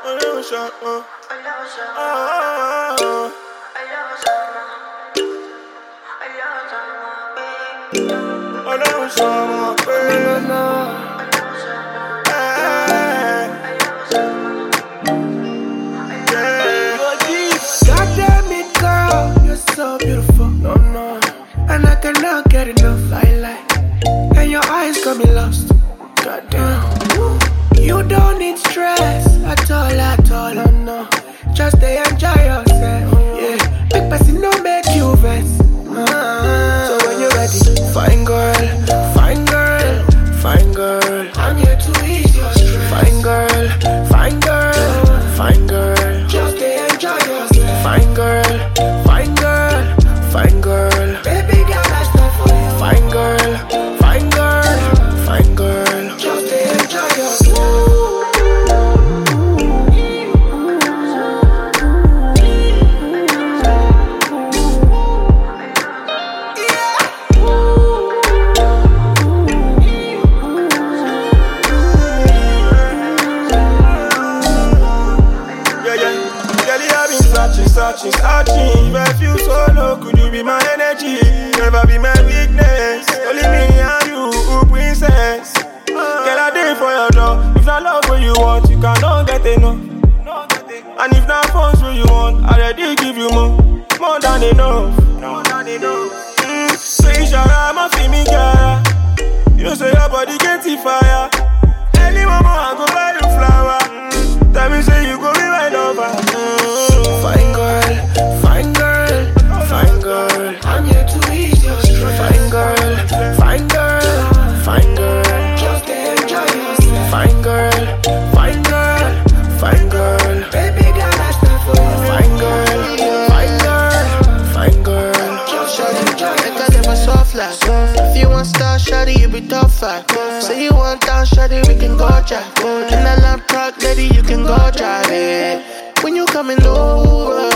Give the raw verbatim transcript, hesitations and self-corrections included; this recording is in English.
Goddamn it, girl, you're so beautiful. No, no, and I cannot get enough. Lie, lie, and your eyes got me lost. Goddamn, you don't need stress at all, at all. No, no, just stay enjoy yourself. Yeah, big person no make you vex. Uh, so when you're ready, fine girl, fine girl, fine girl, I'm here to ease your stress. Fine girl, fine girl, fine girl, just stay enjoy yourself. Fine girl, fine girl, fine girl, baby girl, that's not for you. Fine girl, fine girl, fine girl, just stay enjoy yourself. Searching, searching, if I feel so low, could you be my energy? Never be my weakness, only me and you, princess. Girl, I did for your door. If not love what you want, you cannot get enough. And if not funds what you want, I already give you more, more than enough. More than enough. Mm, so you shall have my feeling, girl. You say your body get the fire. Any moment I go buy the flower. Mm, tell me say you go be my lover. Mm. Fine girl, fine girl, fine girl, I'm here to ease your stress. Fine girl, fine girl, fine girl, just enjoy yourself. Fine girl, fine girl, fine girl, baby girl, that's not for you. Fine girl, fine girl, fine girl, just enjoy yourself. Make I live a soft life. If you want star, shawty, you be tough fight. Say you want down, shawty, we can go drive. In a lap truck, lady, you can go drive it. When you coming over,